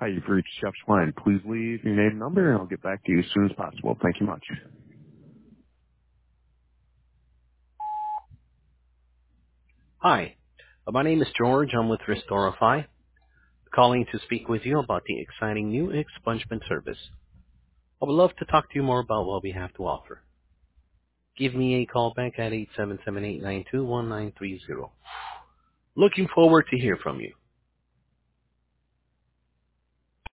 Hi, you've reached Chef's Line. Please leave your name and number, and I'll get back to you as soon as possible. Thank you much. Hi, my name is George. I'm with Restorify, calling to speak with you about the exciting new expungement service. I would love to talk to you more about what we have to offer. Give me a call back at 877-892-1930. Looking forward to hear from you.